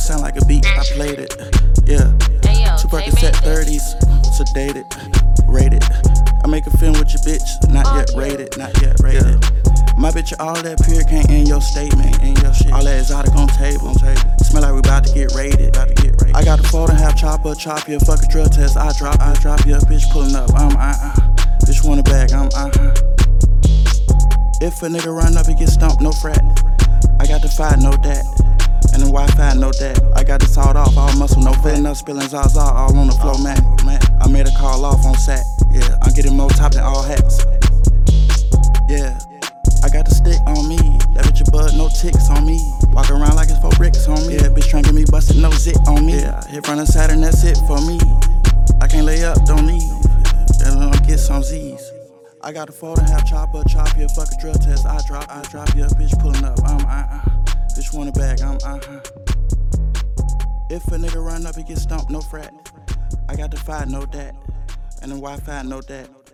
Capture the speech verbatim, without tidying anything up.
sound like a beat, I played it. Yeah. Two Percocet thirties, sedated, rated. I make a film with your bitch, not yet rated, not yet rated. My bitch, all that pure can't end your statement, in your shit. All that exotic on table, on table. Smell like we about to get raided, about to get raided. I got the fold and half chopper, chop ya, fuck a drug test. I drop, I drop ya, bitch pulling up. I'm uh uh. Bitch want a bag, I'm uh uh. If a nigga run up, he get stumped, no frat. I got the five, no that. And the Wi-Fi, no that. I got the sawed off, all muscle, no fat. Enough spilling Zaza all on the floor, man. I made a call off on sack. Yeah, I'm getting more top than all hats. Yeah, I got the stick on me. That bitch a bud, no ticks on me. Walk around like it's four bricks on me. Yeah, bitch trying to get me busted, no zit on me. Yeah, hit front of Saturn, that's it for me. I can't lay up, don't leave. Then I'll get some Z's. I got a fold and half chopper, chop ya, fuck a drug test. I drop, I drop ya, bitch pulling up. I'm uh uh. Bitch want a bag, I'm uh uh. If a nigga run up, he get stumped, no frat. I got the five, no that. And the Wi-Fi, no that.